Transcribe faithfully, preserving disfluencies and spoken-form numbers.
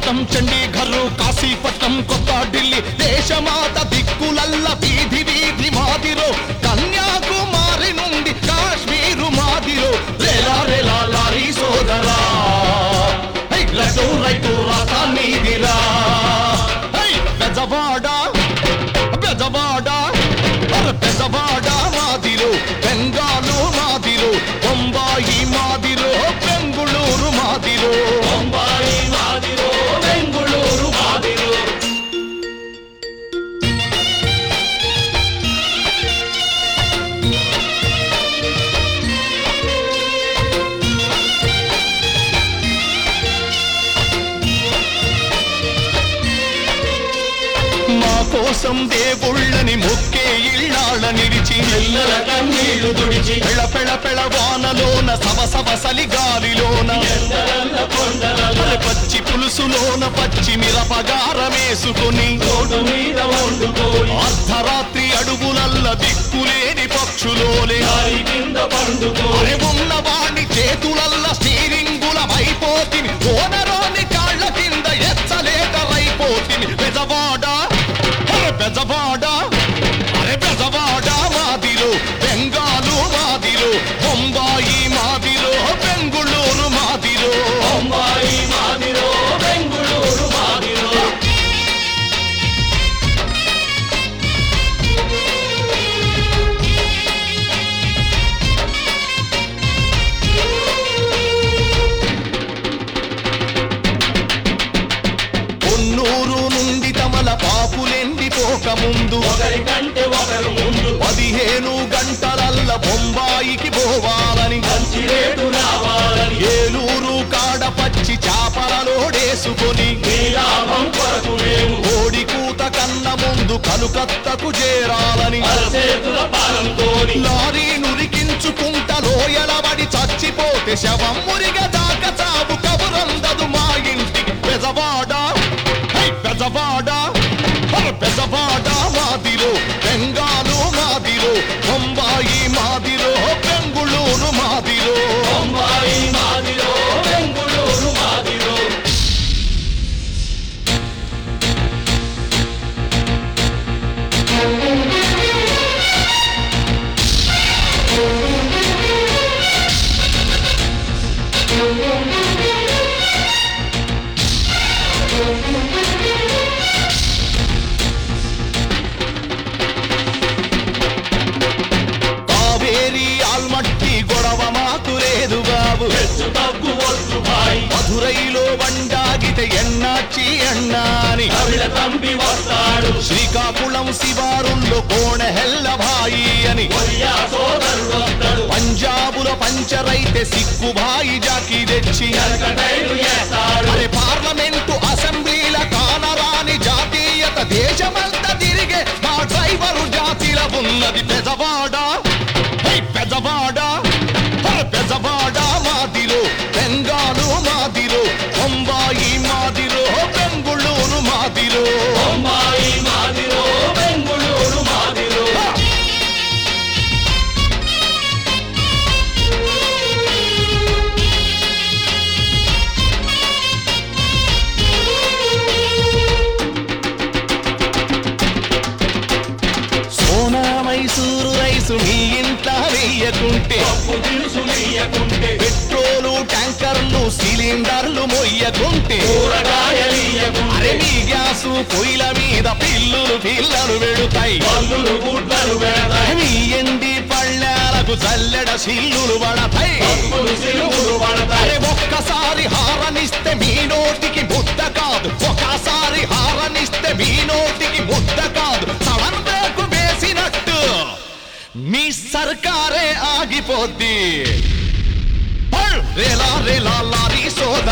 రామేశ్వరం చండీగఢ్ కాశీపట్నం కొత్త ఢిల్లీ దేశమాత దిక్కులల్ల వీధి వీధి మాదిరో కన్యాకుమారి నుండి కాశ్మీరు మాదిరో రేలా రేలా లారీ సోదరా లడ్డు రైతు రాతా నీదిరా బెజవాడ బెజవాడ బెజవాడ మాదిరో బెంగాలు మాదిరో బొంబాయి మాదిరో బెంగుళూరు మాదిరో బొంబాయి మాదిరో బెంగుళూరు మాదిరో మా కోసం దేవుళ్ళని మొక్కే ఇళ్ళాళ్ళ నిలిచి ఎల్లల కన్నీళ్లు తుడిచి పెళ పెళ పెళ వానలోన సవ సవ సలి గాలిలోన పచ్చి పులుసులోన పచ్చి మిరపగారమేసుకొని అర్ధరాత్రి అడుగులల్ల దిక్కులేని పక్షులోనే అరే ఉన్న వాణి చేతులల్ల స్టీరింగులమైపోతిని ఓనరోని కాళ్ళ కింద ఎచ్చలేకరైపోతిని బెజవాడ బెజవాడ అరే బెజవాడ మాదిరో బెంగాలు మాదిరో బొంబాయి మాదిరో బెంగుళూరు మాదిరో బొంబాయి మాదిరో బెంగుళూరు మాదిరో కొన్నూరు నుండి తమల పాపులెండిపోక ముందు ఒకరికంటే ఒకరు ముందు పదిహేను గంటలల్ల బొంబాయికి పోవాలని ఏలూరు కాడ పచ్చి చాపలలోడేసుకొని కోడి కూత కన్న ముందు కలుకత్తకు చేరాలని లారీ నురికించుకుంట లోయలబడి చచ్చిపోతే శవం మురిగ దాకా చావు కబురందదు మా ఇంటికి బెజవాడ బెజవాడ బెజవాడ మాదిరో బెంగాలు మాదిరో బొంబాయి మాదిరో బెంగుళూరు మాదిరో బొంబాయి మాదిరో బెంగుళూరు మాదిరో మధురైలో బండాగితే ఎన్నాచి అన్నాని తంపి వస్తాడు శ్రీకాకుళం శివారుల్లో కోణ హెల్లభాయి అని పంజాబుల పంచరైతే సిక్కుభాయి జాకి తెచ్చి అరే పార్లమెంటు అసెంబ్లీల కానరాని జాతీయత దేశమంతా తిరిగే మా డ్రైవరు జాతిల ఉన్నది బెజవాడ బెజవాడ బెజవాడ మాదిరో బెంగాలు మాదిరో బొంబాయి మాదిరో బెంగుళూరు మాదిరో బొంబాయి మాదిరో బెంగుళూరు మాదిరో సోనా మైసూరు రైసు మీ ఇంట్లో వెయ్యకుంటే పెట్రోలు ట్యాంకర్లు సిలిండర్లు మొయ్యకుంటే అరే మీ గ్యాసు పొయ్యిల మీద పిల్లులు పిల్లలు పెడతాయి మీ ఎండి పళ్ళాలకు చల్లెడ సిల్లులు పడతాయి అరే ఒక్కసారి హారనిస్తే మీ నోటికి ముద్ద కాదు ఒకసారి హారనిస్తే మీ నోటికి ముద్ద కాదు సడన్ బ్రేక్ వేసినట్టు మీ సర్కారే ఆగిపోద్ది రేలా రేలా లారీ సోద